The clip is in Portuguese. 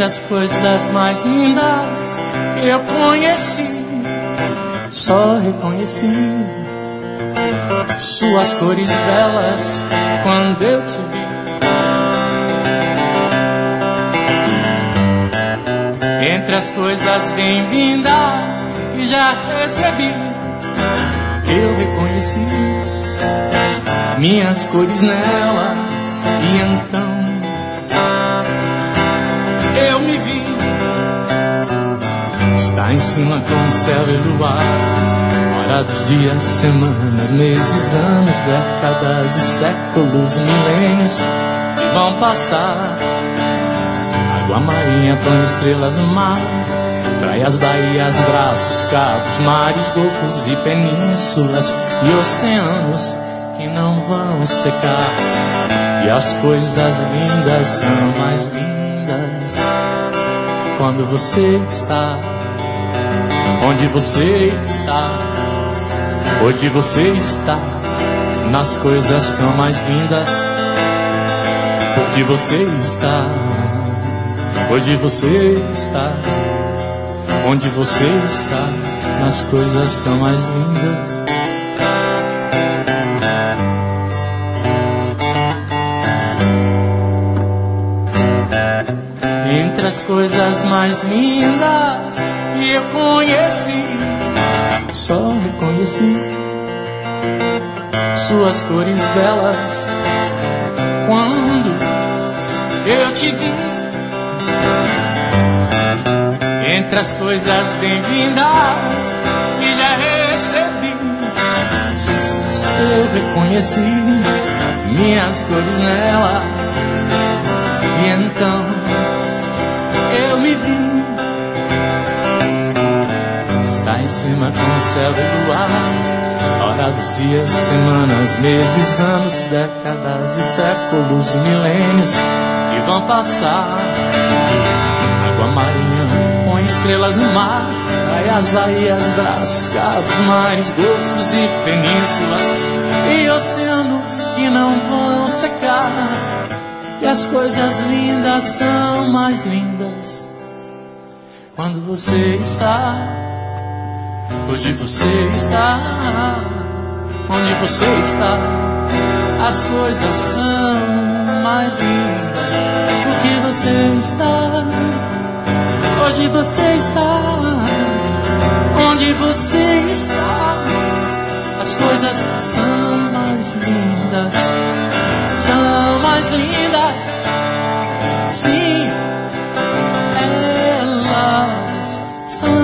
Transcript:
Entre as coisas mais lindas que eu conheci, só reconheci suas cores belas quando eu te vi. Entre as coisas bem-vindas que já recebi, eu reconheci minhas cores nela, e então eu me vi. Está em cima com o céu e luar, hora dos dias, semanas, meses, anos, décadas e séculos, milênios que vão passar. Água marinha com estrelas no mar, praias, baías, braços, cabos, mares, golfos e penínsulas e oceanos que não vão secar. E as coisas lindas são mais lindas quando você está onde você está. Hoje você está nas coisas tão mais lindas, porque você está. Hoje você está onde você está, nas coisas tão mais lindas. Entre as coisas mais lindas que eu conheci, só reconheci suas cores belas quando eu te vi. Entre as coisas bem-vindas que já recebi, eu reconheci minhas cores nela, e então eu me vi. Está em cima com o céu e luar, hora dos dias, semanas, meses, anos, décadas e séculos, milênios que vão passar. Água marinha com estrelas no mar, praias, baías, braços, cabos, mares, golfos e penínsulas e oceanos que não vão secar. E as coisas lindas são mais lindas quando você está. Hoje você está onde você está. As coisas são mais lindas porque você está. Hoje você está onde você está. As coisas são mais lindas, são mais lindas. Sim, elas são